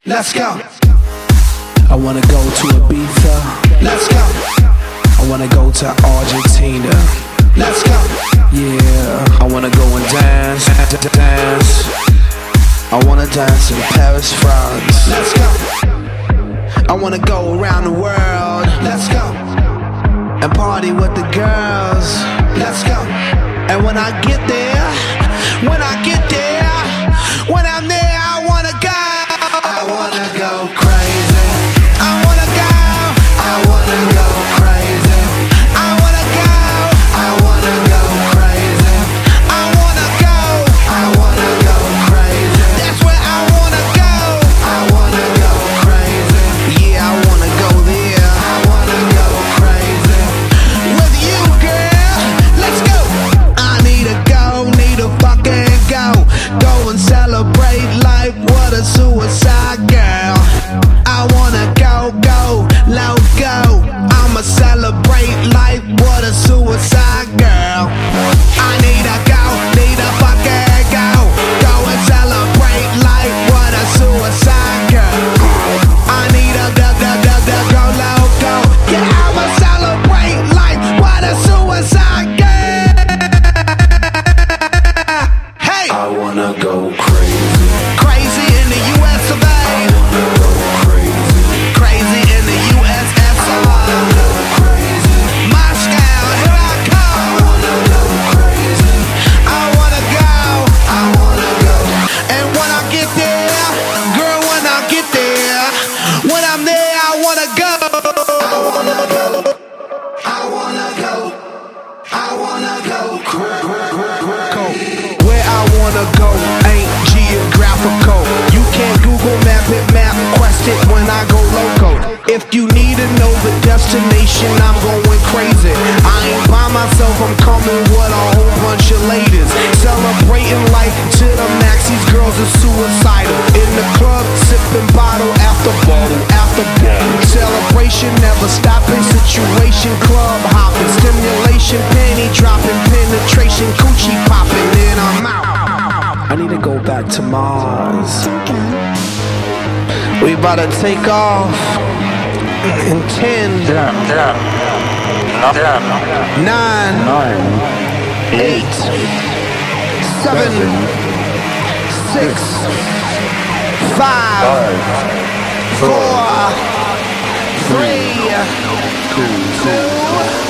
Let's go. I wanna go to Ibiza. Let's go. I wanna go to Argentina. Let's go. Yeah, I wanna go and dance. I wanna dance in Paris, France. Let's go. I wanna go around the world. Let's go. And party with the girls. Let's go. And when I get there, when I'm there, I wanna go. I wanna go crazy. I wanna go. I wanna go crazy. I wanna go. I wanna go crazy. I wanna go. I wanna go crazy. That's where I wanna go. I wanna go crazy. Yeah, I wanna go there. I wanna go crazy. With you, girl. Let's go. I need to fucking go. Go and celebrate life. What a suicide girl. I wanna go, loco. I'ma celebrate life. What a suicide girl. I need to fucking go. Go and celebrate life. What a suicide girl. I need to go loco. Yeah, I'ma celebrate life. What a suicide girl. Hey, I wanna go crazy. crazy in the US of A. I wanna go crazy. Crazy in the USSR. Crazy. Moscow, here I I come. wanna go crazy. I wanna go. I wanna go. And when I get there, girl, when I get there, when I'm there, I wanna go. I wanna go. I wanna go. I wanna go crazy. Where I wanna go ain't geographical. You can't Google map it, map quest it when I go loco. If you need to know the destination, I'm going crazy. I ain't by myself, I'm coming with a whole bunch of ladies. Celebrating life to the max, these girls are suicidal. In the club, sipping bottle after bottle after bottle. Celebration never stopping, situation club hopping. Stimulation, penny dropping, penetration, coochie popping. Then I'm out. I need to go back to Mars. We about to take off in 10, 9, 8, 7, 6, 5, 4, 3, 2,